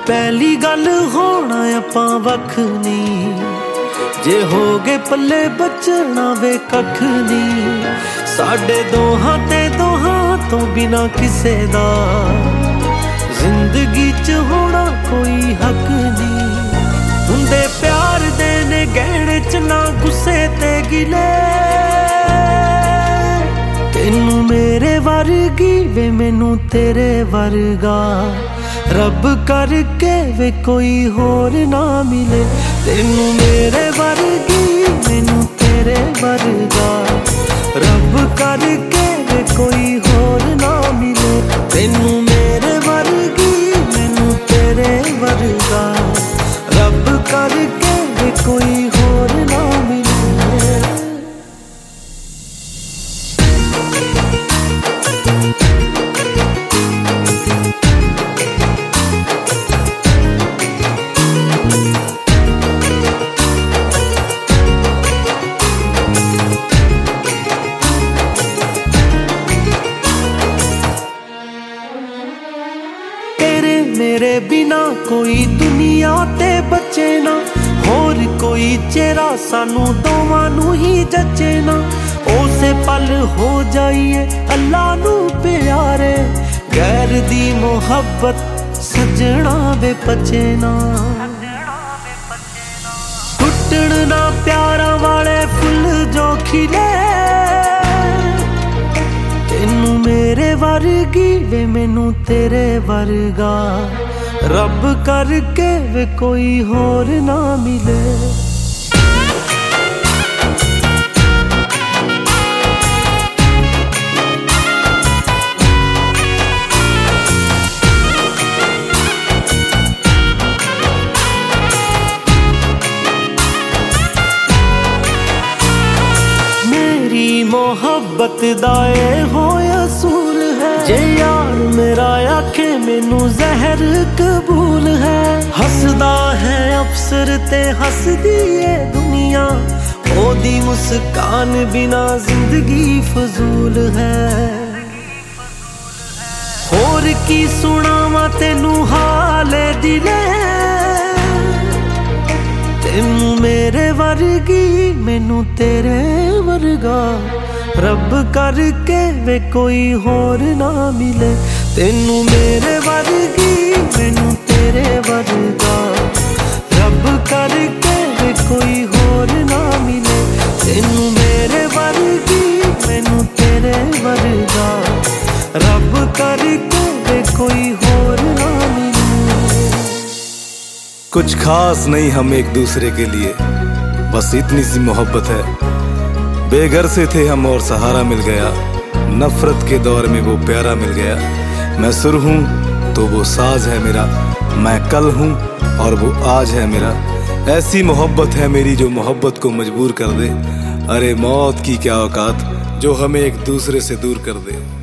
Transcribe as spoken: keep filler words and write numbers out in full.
पहली गल होना आपां वख नहीं, जे हो गए पल्ले बचना वे कख नहीं। साडे दोहां ते दोहां तो बिना किसे दा जिंदगी च होना कोई हक नहीं। हुंदे प्यार दे ने गहने च ना गुस्से ते गिले, तेनू मेरे वर्गी वे मैनू तेरे वर्गा, रब करके वे कोई होर ना मिले। तेनू मेरे वर्गी मैनू तेरे वर्गा, रब करके वे कोई होर ना मिले। तेनू मेरे वर्गी मैनू तेरे वर्गा, रब करके वे कोई होर ना मिले। मेरे बिना कोई दुनिया ते बचे ना, होर कोई चेहरा सानू दोवां नू ही जचे ना। उसे पल हो जाइए अल्लाह नू प्यारे, गैर दी मोहब्बत सजना वे पचे ना। टुटण ना प्यारा वाले फुल जो खिले, तेनू मेरे वर्गी वे मैनू तेरे वर्गा, रब करके वे कोई होर ना मिले। मेरी मोहब्बत दाए हो असूल है, जे यार मेरा आखे मैनू जहर कबूल है। हसदा है अफसर ते हसदी है दुनिया, ओदी मुस्कान बिना जिंदगी फजूल है। होर की सुनावा तेनू हाले दिले, तेनू मेरे वर्गी मैनू तेरे वर्गा, रब करके वे कोई होर ना मिले। तेनू मेरे वर्गी मैनू तेरे वर्गा, रब करके वे कोई होर ना मिले। तेनू मेरे वर्गी मैनू तेरे वर्गा, रब करके वे कोई होर ना मिले। कुछ खास नहीं हम एक दूसरे के लिए, बस इतनी सी मोहब्बत है। बेघर से थे हम और सहारा मिल गया, नफरत के दौर में वो प्यारा मिल गया। मैं सुर हूँ तो वो साज है मेरा, मैं कल हूँ और वो आज है मेरा। ऐसी मोहब्बत है मेरी जो मोहब्बत को मजबूर कर दे। अरे मौत की क्या औकात जो हमें एक दूसरे से दूर कर दे।